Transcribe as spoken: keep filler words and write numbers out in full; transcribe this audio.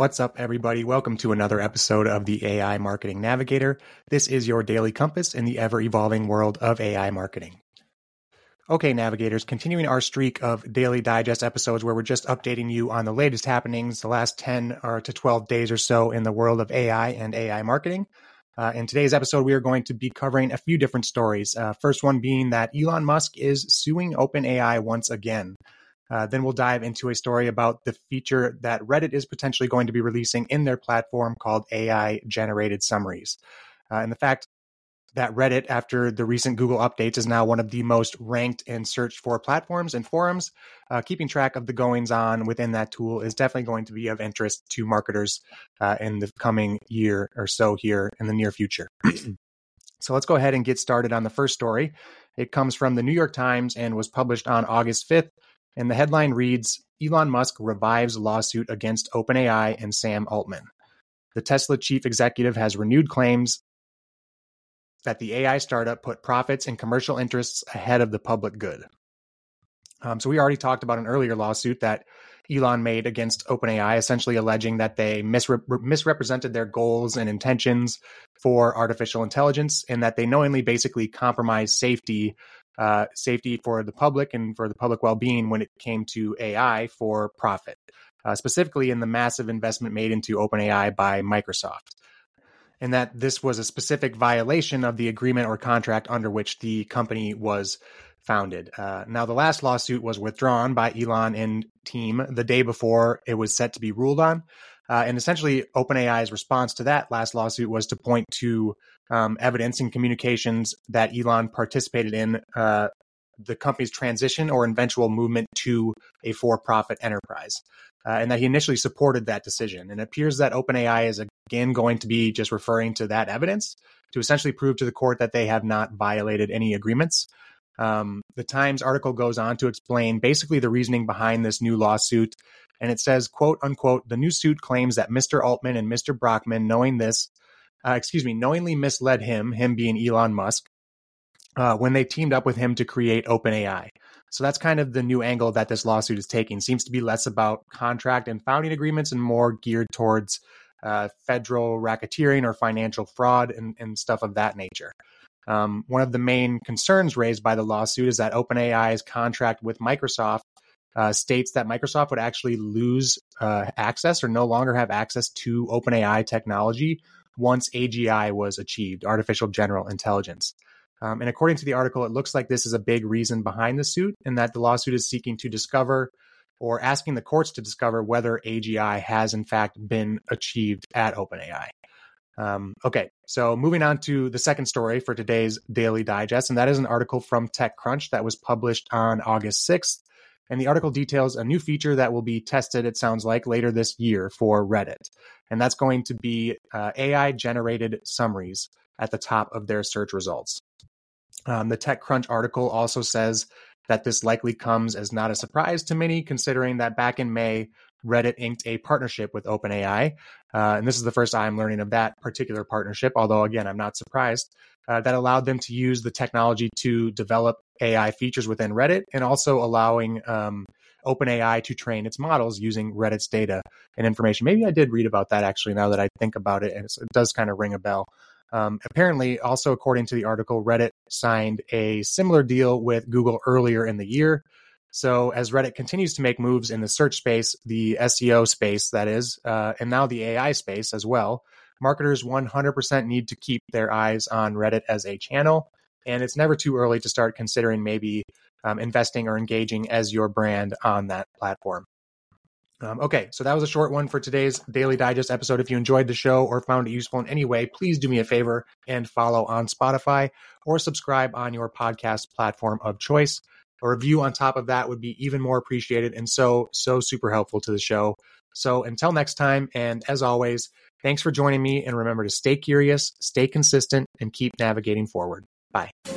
What's up, everybody? Welcome to another episode of the A I Marketing Navigator. This is your daily compass in the ever-evolving world of A I marketing. Okay, navigators, continuing our streak of daily digest episodes where we're just updating you on the latest happenings the last ten or to twelve days or so in the world of A I and A I marketing. Uh, in today's episode, we are going to be covering a few different stories. Uh, first one being that Elon Musk is suing OpenAI once again. Uh, then we'll dive into a story about the feature that Reddit is potentially going to be releasing in their platform called A I-generated summaries. Uh, and the fact that Reddit, after the recent Google updates, is now one of the most ranked and searched for platforms and forums. Uh, keeping track of the goings-on within that tool is definitely going to be of interest to marketers uh, in the coming year or so here in the near future. So let's go ahead and get started on the first story. It comes from the New York Times and was published on August fifth. And the headline reads, Elon Musk revives lawsuit against OpenAI and Sam Altman. The Tesla chief executive has renewed claims that the A I startup put profits and commercial interests ahead of the public good. Um, so we already talked about an earlier lawsuit that Elon made against OpenAI, essentially alleging that they misre- misrepresented their goals and intentions for artificial intelligence and that they knowingly basically compromised safety Uh, safety for the public and for the public well-being when it came to A I for profit, uh, specifically in the massive investment made into OpenAI by Microsoft. And that this was a specific violation of the agreement or contract under which the company was founded. Uh, now, the last lawsuit was withdrawn by Elon and team the day before it was set to be ruled on. Uh, and essentially, OpenAI's response to that last lawsuit was to point to um, evidence and communications that Elon participated in uh, the company's transition or eventual movement to a for-profit enterprise, uh, and that he initially supported that decision. And it appears that OpenAI is again going to be just referring to that evidence to essentially prove to the court that they have not violated any agreements. Um, the Times article goes on to explain basically the reasoning behind this new lawsuit. And it says, quote unquote, the new suit claims that Mister Altman and Mister Brockman, knowing this, uh, excuse me, knowingly misled him, him being Elon Musk, uh, when they teamed up with him to create OpenAI. So that's kind of the new angle that this lawsuit is taking. Seems to be less about contract and founding agreements and more geared towards uh, federal racketeering or financial fraud and, and stuff of that nature. Um, one of the main concerns raised by the lawsuit is that OpenAI's contract with Microsoft uh, states that Microsoft would actually lose uh, access or no longer have access to OpenAI technology once A G I was achieved, artificial general intelligence. Um, and according to the article, it looks like this is a big reason behind the suit and that the lawsuit is seeking to discover or asking the courts to discover whether A G I has in fact been achieved at OpenAI. Um, okay, so moving on to the second story for today's Daily Digest, and that is an article from TechCrunch that was published on August sixth. And the article details a new feature that will be tested, it sounds like, later this year for Reddit. And that's going to be uh, A I-generated summaries at the top of their search results. Um, the TechCrunch article also says that this likely comes as not a surprise to many, considering that back in May, Reddit inked a partnership with OpenAI. Uh, and this is the first I'm learning of that particular partnership, although, again, I'm not surprised, uh, that allowed them to use the technology to develop A I features within Reddit and also allowing um, OpenAI to train its models using Reddit's data and information. Maybe I did read about that, actually, now that I think about it, and it does kind of ring a bell. Um, apparently, also according to the article, Reddit signed a similar deal with Google earlier in the year. So as Reddit continues to make moves in the search space, the S E O space, that is, uh, and now the A I space as well, marketers one hundred percent need to keep their eyes on Reddit as a channel. And it's never too early to start considering maybe um, investing or engaging as your brand on that platform. Um, okay, so that was a short one for today's Daily Digest episode. If you enjoyed the show or found it useful in any way, please do me a favor and follow on Spotify or subscribe on your podcast platform of choice. A review on top of that would be even more appreciated and so, so super helpful to the show. So until next time, and as always, thanks for joining me, and remember to stay curious, stay consistent, and keep navigating forward. Bye.